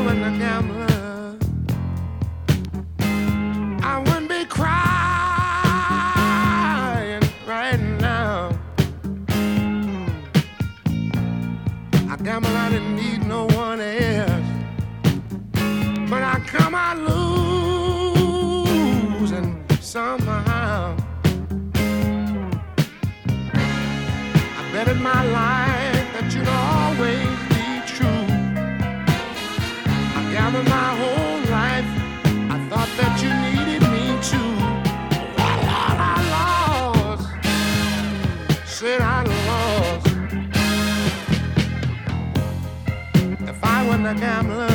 wasn't a gambler, I wouldn't be crying right now. I gamble, I didn't need no one else, but I come out losing somehow. I betted my life that you'd always be true. I gathered my whole life, I thought that you needed me too. Well, I lost, said I lost. If I wasn't a gambler,